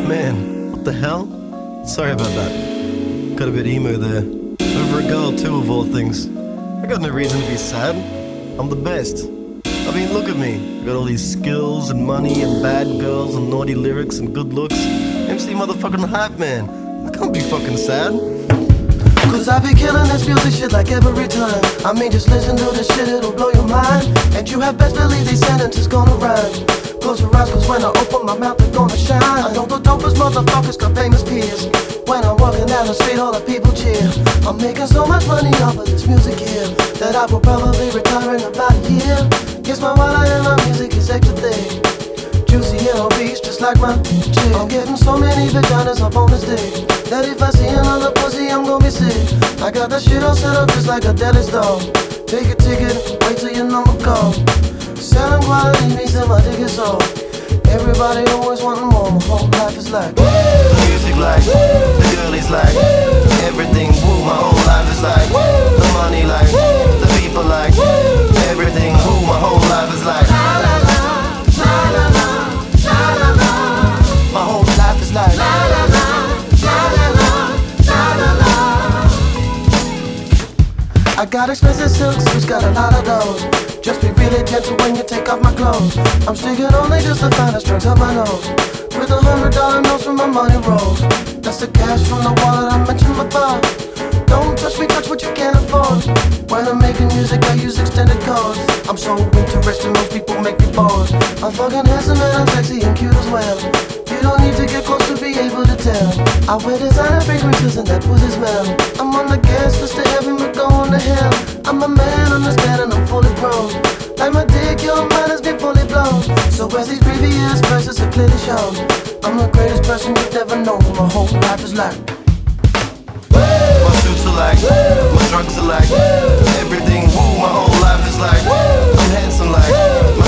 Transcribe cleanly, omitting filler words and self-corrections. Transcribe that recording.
Man, what the hell? Sorry about that. Got a bit emo there. Over a girl too, of all things. I got no reason to be sad. I'm the best. I mean, look at me. I got all these skills and money and bad girls and naughty lyrics and good looks. MC motherfucking hype man. I can't be fucking sad. Cause I be killing this music shit like every time. I mean, just listen to this shit, it'll blow your mind. And you have best believe these sentences gonna rhyme. Close your eyes, cause when I open my mouth, it's gonna shine. I know the dopest motherfuckers got famous peers. When I'm walking down the street, all the people cheer. I'm making so much money off of this music here that I will probably retire in about a year. Guess my wallet and my music is extra thick, juicy and obese, just like my chick. I'm getting so many vaginas up on this dick that if I see another pussy, I'm gonna be sick. I got that shit all set up just like a deli store. Take a ticket, wait till your number call. Selling quality means that my dick is off. Everybody always wanting more, my whole life is like the music like, the girlies like, everything, woo, my whole life is like, the money like, the people like, everything, woo, my whole life is like, la la la, la la la, la la la. My whole life is like la la la, la la la, la la la. I got expensive silk suits, got a lot of those. Just be really gentle when you take off my clothes. I'm sticking only just the finest strings up my nose. With $100 notes from my money rolls. That's the cash from the wallet I mentioned before. Don't touch me, touch what you can't afford. When I'm making music, I use extended chords. I'm so interesting, most people make me bored. I'm fucking handsome and I'm sexy and cute as well. You don't need to get close to be able to tell. I wear designer fragrances and that pussy smell. I'm on the gas list to heaven but going to hell. I'm a man, understand, and I'm fully grown. Like my dick, your mind has been fully blown. So as these previous verses have clearly shown, I'm the greatest person you've ever known. My whole life is like my suits are like, my drugs are like, everything, woo, my whole life is like, I'm handsome like, my